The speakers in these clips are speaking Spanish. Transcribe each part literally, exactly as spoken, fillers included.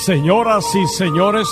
Señoras y señores,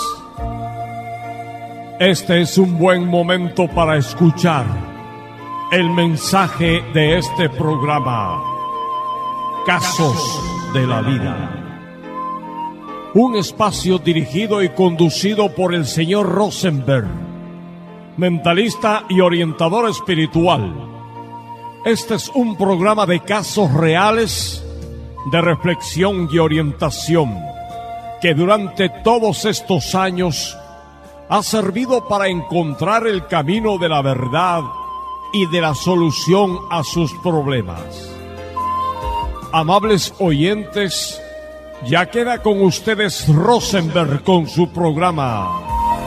este es un buen momento para escuchar el mensaje de este programa, Casos de la Vida. Un espacio dirigido y conducido por el señor Rosenberg, mentalista y orientador espiritual. Este es un programa de casos reales, de reflexión y orientación, que durante todos estos años ha servido para encontrar el camino de la verdad y de la solución a sus problemas. Amables oyentes, ya queda con ustedes Rosenberg con su programa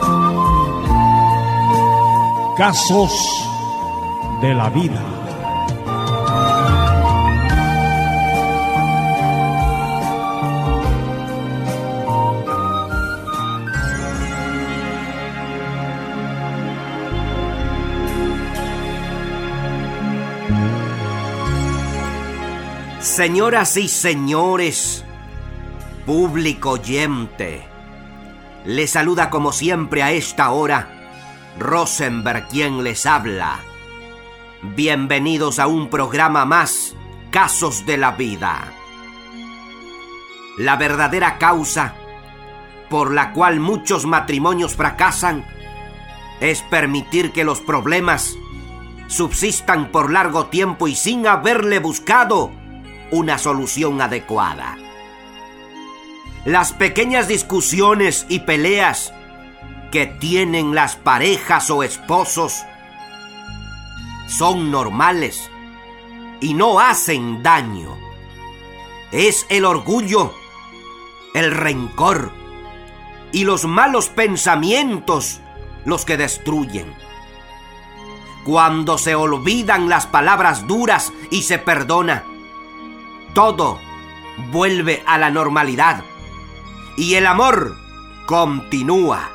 Casos de la Vida. Señoras y señores, público oyente, les saluda como siempre a esta hora Rosenberg, quien les habla. Bienvenidos a un programa más, Casos de la Vida. La verdadera causa por la cual muchos matrimonios fracasan es permitir que los problemas subsistan por largo tiempo y sin haberle buscado una solución adecuada. Las pequeñas discusiones y peleas que tienen las parejas o esposos son normales y no hacen daño. Es el orgullo, el rencor y los malos pensamientos los que destruyen. Cuando se olvidan las palabras duras y se perdona, todo vuelve a la normalidad y el amor continúa.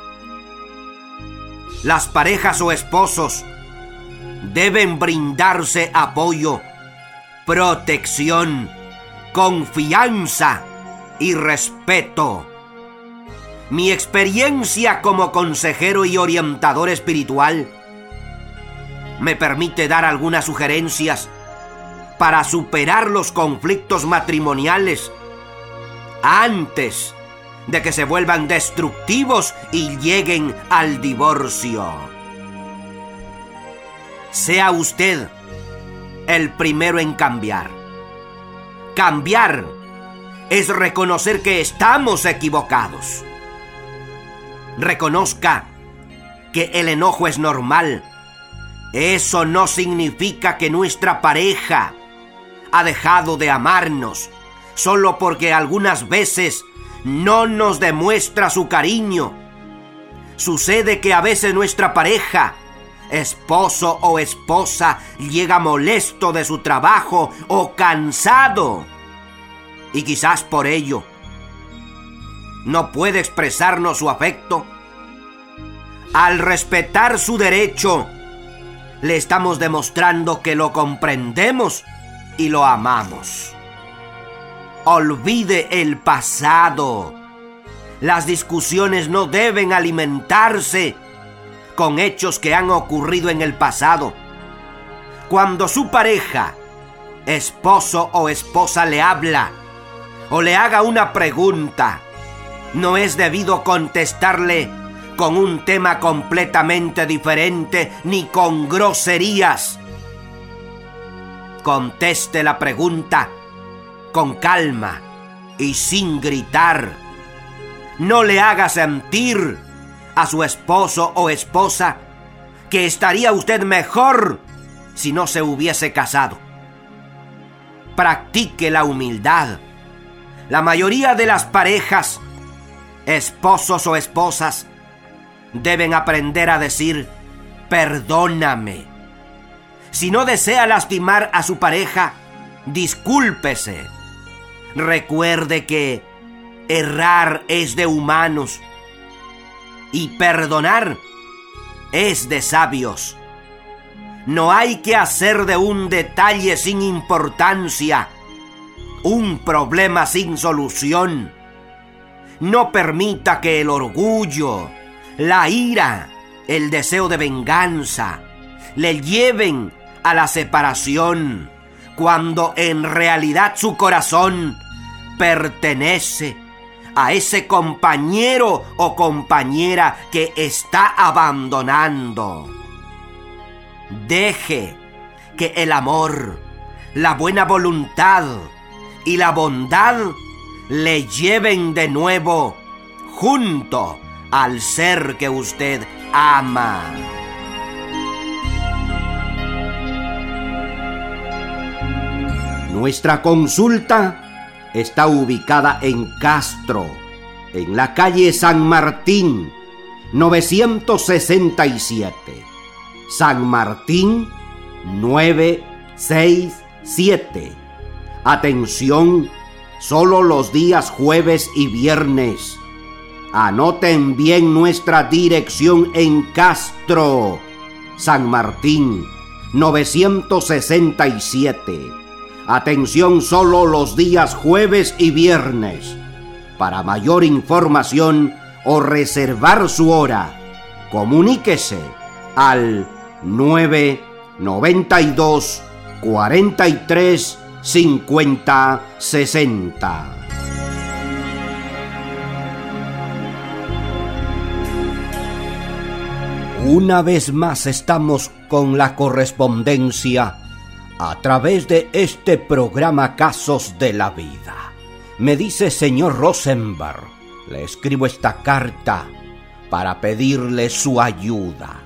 Las parejas o esposos deben brindarse apoyo, protección, confianza y respeto. Mi experiencia como consejero y orientador espiritual me permite dar algunas sugerencias para superar los conflictos matrimoniales antes de que se vuelvan destructivos y lleguen al divorcio. Sea usted el primero en cambiar. Cambiar es reconocer que estamos equivocados. Reconozca que el enojo es normal. Eso no significa que nuestra pareja ha dejado de amarnos solo porque algunas veces no nos demuestra su cariño. Sucede que a veces nuestra pareja, esposo o esposa, llega molesto de su trabajo o cansado y quizás por ello no puede expresarnos su afecto. Al respetar su derecho, le estamos demostrando que lo comprendemos y lo amamos. Olvide el pasado. Las discusiones no deben alimentarse con hechos que han ocurrido en el pasado. Cuando su pareja, esposo o esposa, le habla o le haga una pregunta, no es debido contestarle con un tema completamente diferente ni con groserías. Conteste la pregunta con calma y sin gritar. No le haga sentir a su esposo o esposa que estaría usted mejor si no se hubiese casado. Practique la humildad. La mayoría de las parejas, esposos o esposas, deben aprender a decir perdóname. Si no desea lastimar a su pareja, discúlpese. Recuerde que errar es de humanos y perdonar es de sabios. No hay que hacer de un detalle sin importancia un problema sin solución. No permita que el orgullo, la ira, el deseo de venganza le lleven a la separación, cuando en realidad su corazón pertenece a ese compañero o compañera que está abandonando. Deje que el amor, la buena voluntad y la bondad le lleven de nuevo junto al ser que usted ama. Nuestra consulta está ubicada en Castro, en la calle San Martín, novecientos sesenta y siete. San Martín, novecientos sesenta y siete. Atención, solo los días jueves y viernes. Anoten bien nuestra dirección en Castro, San Martín, novecientos sesenta y siete. Atención, solo los días jueves y viernes. Para mayor información o reservar su hora, comuníquese al nueve noventa y dos cuarenta y tres cincuenta sesenta. Una vez más estamos con la correspondencia a través de este programa Casos de la Vida. Me dice: señor Rosenberg, le escribo esta carta para pedirle su ayuda.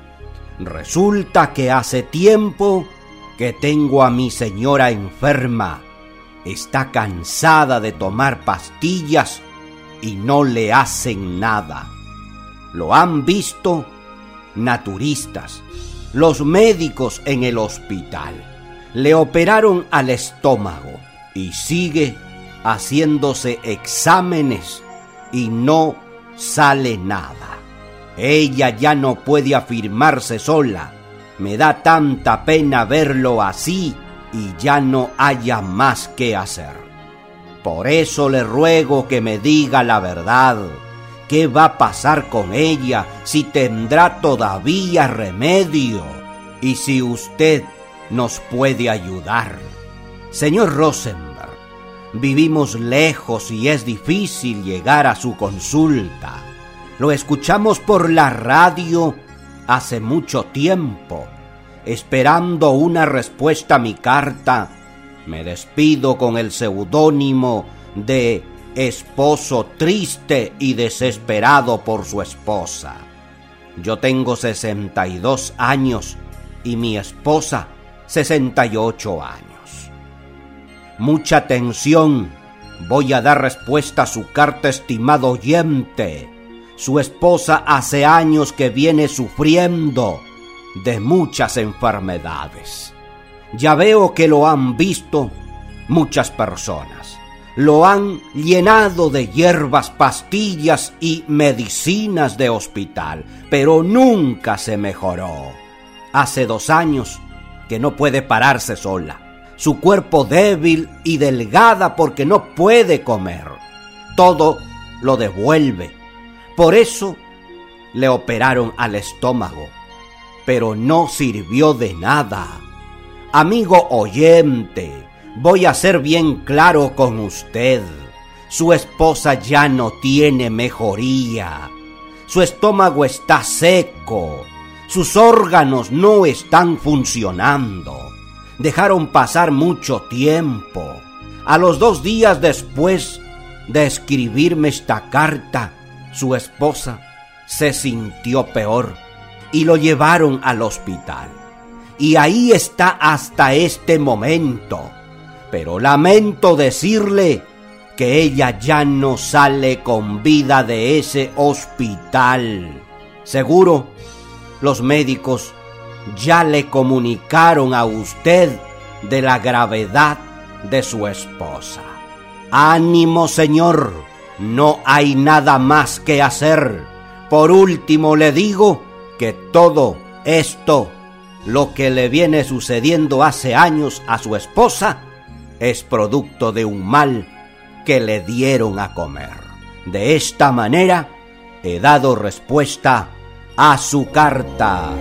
Resulta que hace tiempo que tengo a mi señora enferma. Está cansada de tomar pastillas y no le hacen nada. Lo han visto naturistas, los médicos en el hospital. Le operaron al estómago y sigue haciéndose exámenes y no sale nada. Ella ya no puede afirmarse sola. Me da tanta pena verlo así y ya no haya más que hacer. Por eso le ruego que me diga la verdad. ¿Qué va a pasar con ella? Si tendrá todavía remedio y si usted nos puede ayudar. Señor Rosenberg, vivimos lejos y es difícil llegar a su consulta. Lo escuchamos por la radio hace mucho tiempo. Esperando una respuesta a mi carta, me despido con el seudónimo de esposo triste y desesperado por su esposa. Yo tengo sesenta y dos años y mi esposa sesenta y ocho años. Mucha atención, voy a dar respuesta a su carta, estimado oyente. Su esposa hace años que viene sufriendo de muchas enfermedades. Ya veo que lo han visto muchas personas. Lo han llenado de hierbas, pastillas y medicinas de hospital, pero nunca se mejoró. Hace dos años que no puede pararse sola. Su cuerpo débil y delgada porque no puede comer. Todo lo devuelve. Por eso le operaron al estómago, pero no sirvió de nada. Amigo oyente, voy a ser bien claro con usted. Su esposa ya no tiene mejoría. Su estómago está seco. Sus órganos no están funcionando. Dejaron pasar mucho tiempo. A los dos días después de escribirme esta carta, su esposa se sintió peor y lo llevaron al hospital. Y ahí está hasta este momento. Pero lamento decirle que ella ya no sale con vida de ese hospital. Seguro, los médicos ya le comunicaron a usted de la gravedad de su esposa. ¡Ánimo, señor! No hay nada más que hacer. Por último le digo que todo esto, lo que le viene sucediendo hace años a su esposa, es producto de un mal que le dieron a comer. De esta manera he dado respuesta a su carta.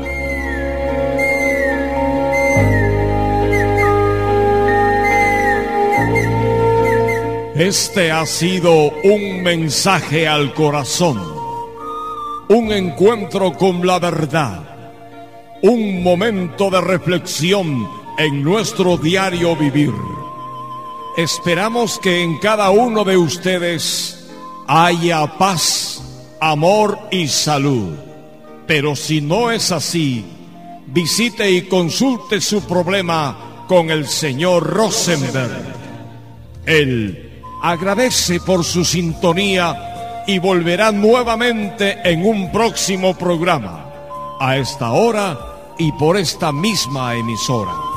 Este ha sido un mensaje al corazón, un encuentro con la verdad, un momento de reflexión en nuestro diario vivir. Esperamos que en cada uno de ustedes haya paz, amor y salud. Pero si no es así, visite y consulte su problema con el señor Rosenberg. Él agradece por su sintonía y volverá nuevamente en un próximo programa, a esta hora y por esta misma emisora.